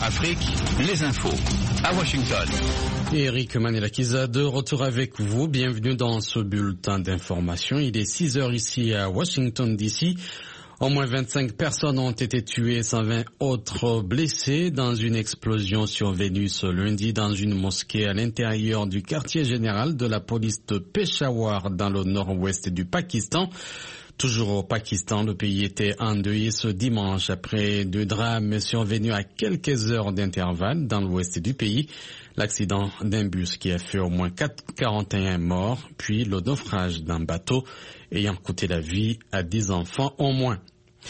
Afrique, les infos. À Washington. Eric Manilakiza de retour avec vous. Bienvenue dans ce bulletin d'information. Il est 6 heures ici à Washington DC. Au moins 25 personnes ont été tuées, 120 autres blessées dans une explosion survenue ce lundi dans une mosquée à l'intérieur du quartier général de la police de Peshawar dans le nord-ouest du Pakistan. Toujours au Pakistan, le pays était endeuillé ce dimanche après deux drames survenus à quelques heures d'intervalle dans l'ouest du pays. L'accident d'un bus qui a fait au moins 41 morts, puis le naufrage d'un bateau ayant coûté la vie à 10 enfants au moins.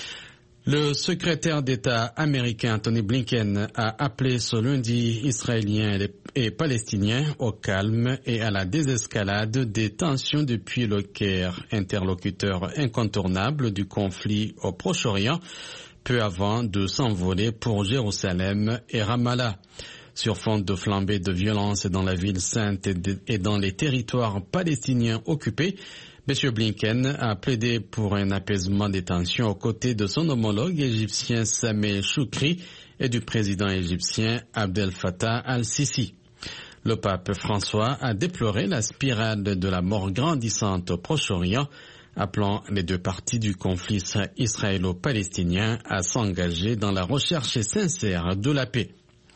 Le secrétaire d'État américain Tony Blinken a appelé ce lundi Israéliens et Palestiniens au calme et à la désescalade des tensions depuis le Caire, interlocuteur incontournable du conflit au Proche-Orient, peu avant de s'envoler pour Jérusalem et Ramallah. Sur fond de flambée de violence dans la ville sainte et dans les territoires palestiniens occupés, M. Blinken a plaidé pour un apaisement des tensions aux côtés de son homologue égyptien Sameh Choukri et du président égyptien Abdel Fattah al-Sisi. Le pape François a déploré la spirale de la mort grandissante au Proche-Orient, appelant les deux parties du conflit israélo-palestinien à s'engager dans la recherche sincère de la paix.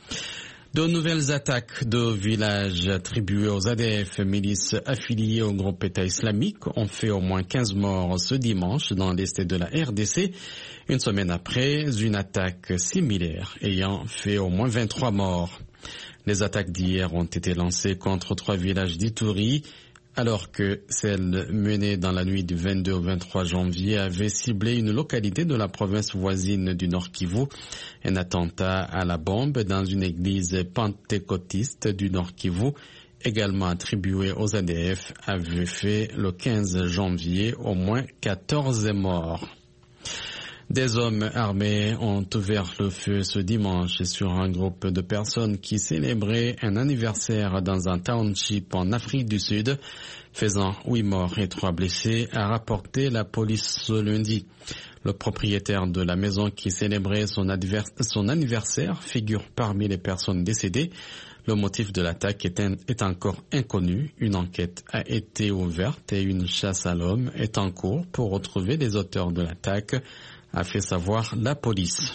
De nouvelles attaques de villages attribués aux ADF, milices affiliées au groupe État islamique, ont fait au moins 15 morts ce dimanche dans l'est de la RDC, une semaine après une attaque similaire ayant fait au moins 23 morts. Les attaques d'hier ont été lancées contre 3 villages d'Ituri, alors que celle menée dans la nuit du 22 au 23 janvier avait ciblé une localité de la province voisine du Nord Kivu. Un attentat à la bombe dans une église pentecôtiste du Nord Kivu, également attribué aux ADF, avait fait le 15 janvier au moins 14 morts. Des hommes armés ont ouvert le feu ce dimanche sur un groupe de personnes qui célébraient un anniversaire dans un township en Afrique du Sud, faisant 8 morts et 3 blessés, a rapporté la police ce lundi. Le propriétaire de la maison qui célébrait son anniversaire figure parmi les personnes décédées. Le motif de l'attaque est encore inconnu. Une enquête a été ouverte et une chasse à l'homme est en cours pour retrouver les auteurs de l'attaque, a fait savoir la police.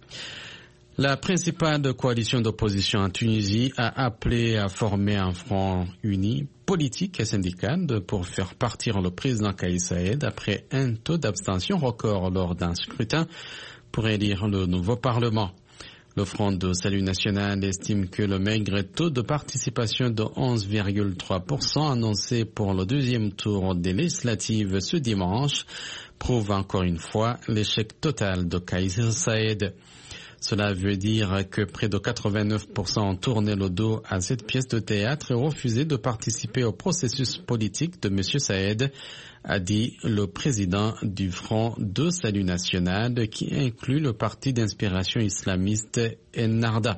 La principale coalition d'opposition en Tunisie a appelé à former un front uni politique et syndical pour faire partir le président Kais Saied après un taux d'abstention record lors d'un scrutin pour élire le nouveau Parlement. Le Front de Salut National estime que le maigre taux de participation de 11,3% annoncé pour le deuxième tour des législatives ce dimanche prouve encore une fois l'échec total de Kais Saied. Cela veut dire que près de 89% ont tourné le dos à cette pièce de théâtre et refusé de participer au processus politique de M. Saied, a dit le président du Front de Salut National qui inclut le parti d'inspiration islamiste Ennahda.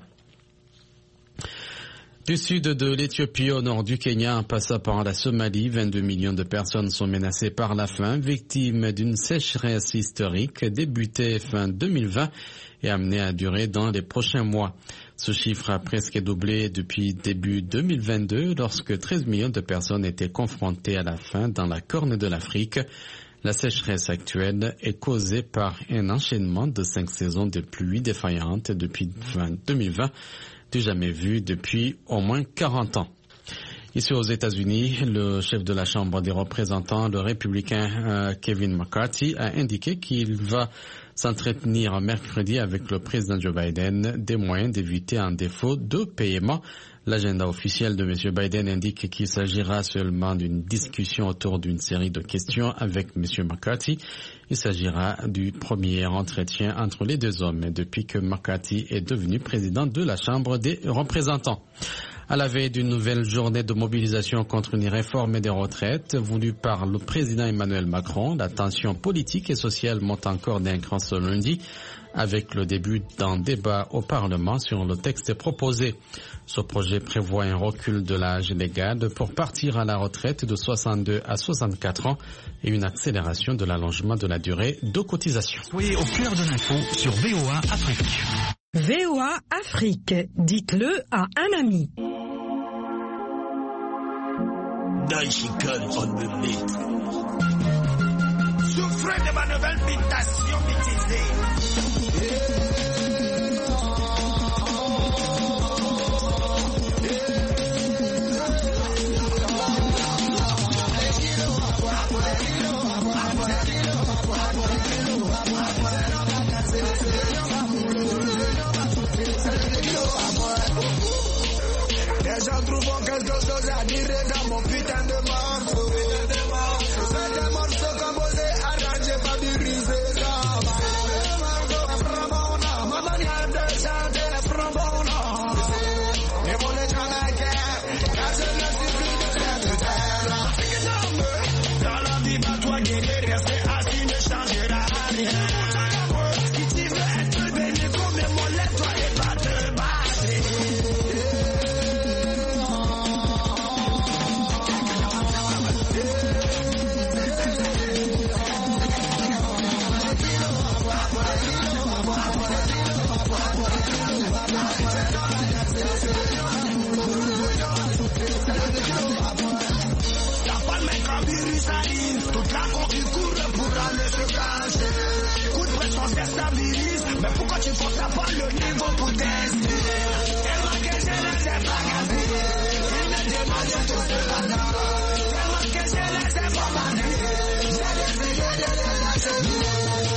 Du sud de l'Éthiopie au nord du Kenya, en passant par la Somalie, 22 millions de personnes sont menacées par la faim, victimes d'une sécheresse historique débutée fin 2020 et amenée à durer dans les prochains mois. Ce chiffre a presque doublé depuis début 2022 lorsque 13 millions de personnes étaient confrontées à la faim dans la Corne de l'Afrique. La sécheresse actuelle est causée par un enchaînement de 5 saisons de pluies défaillantes depuis 2020, du jamais vu depuis au moins 40 ans. Ici aux États-Unis, le chef de la Chambre des représentants, le républicain Kevin McCarthy, a indiqué qu'il va s'entretenir mercredi avec le président Joe Biden des moyens d'éviter un défaut de paiement. L'agenda officiel de M. Biden indique qu'il s'agira seulement d'une discussion autour d'une série de questions avec M. McCarthy. Il s'agira du premier entretien entre les deux hommes depuis que McCarthy est devenu président de la Chambre des représentants. À la veille d'une nouvelle journée de mobilisation contre une réforme des retraites voulue par le président Emmanuel Macron, la tension politique et sociale monte encore d'un cran ce lundi avec le début d'un débat au Parlement sur le texte proposé. Ce projet prévoit un recul de l'âge légal pour partir à la retraite de 62 à 64 ans et une accélération de l'allongement de la durée de cotisation. Soyez au cœur de l'info sur VOA Afrique. VOA Afrique, dites-le à un ami. Daishikan on the beat. Souffrez de ma nouvelle mutation bêtisée. Les gens trouvent quelque chose à dire dans mon putain de morceau. C'est des morceaux composés, arrangés, fabriqués. Ma manière de chanter est frambonnante. Et pour les Jamaïcains, car je ne suis plus de cette terre. Dans la vie, pas toi guérir, rester assis ne changera rien. Si tu veux être béni comme les mollets, toi et pas te battre. Toute la concu court pour aller se cacher. Coup de pression se stabilise. Mais pourquoi tu forces à pas le niveau pour tester? Tellement que je les ai bagagés. Ils me demandent tout ce matin. Tellement que je les ai bombardés. J'ai décidé de les lâcher.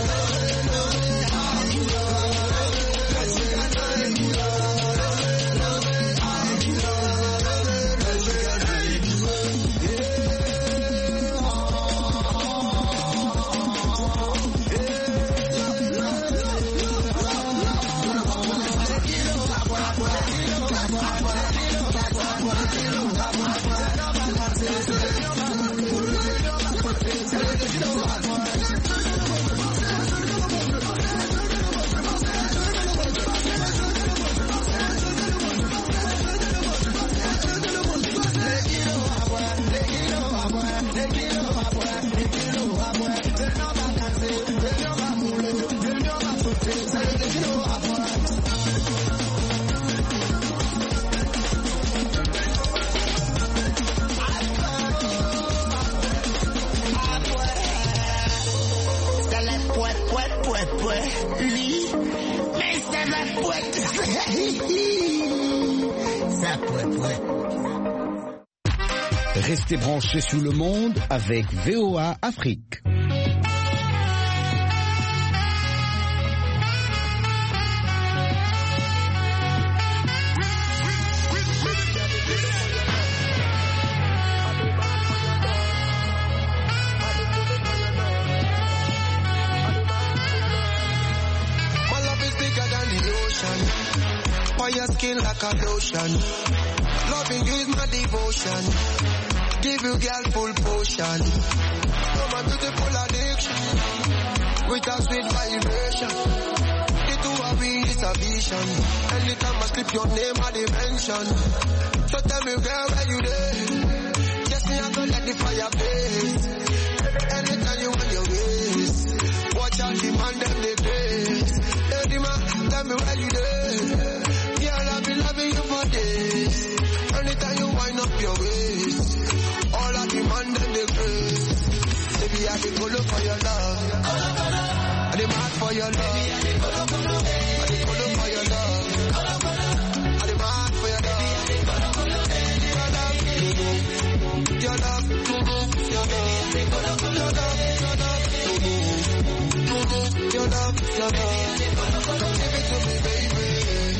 Restez branchés sur le monde avec VOA Afrique. Your skin like a lotion. Loving you is my devotion. Give you girl full potion. You're my beautiful addiction. With a sweet vibration. The two of we is a vision. Anytime I slip your name I dimension. So tell me girl where you there. Yes me I'm gonna let the fire blaze. Anytime you want your ways. Watch out the man them they face. Hey the man tell me where you there. I've been loving you for days. Anytime you wind up your waist, all I demand and the grace. Baby, I dey follow for your love. I dey mad for your love. I dey follow for your love. I dey mad for your love. Your love, your love, your love. Come give it to me, baby.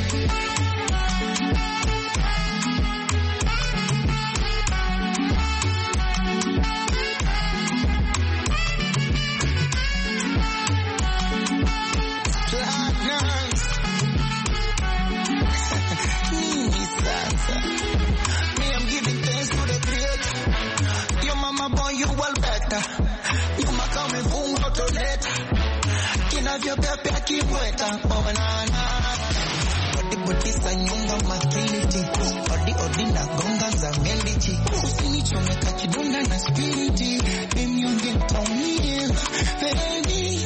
Me, I'm giving thanks to the Creator. Your mama born you well better. You ma come fungo to later. Kinavyo pepe akiweta. Oh banana. Odi sa nyunga matrility. Odi na gonga za melody. Usinichome kachidonda na spiriti. Mimi unge taumie. Baby.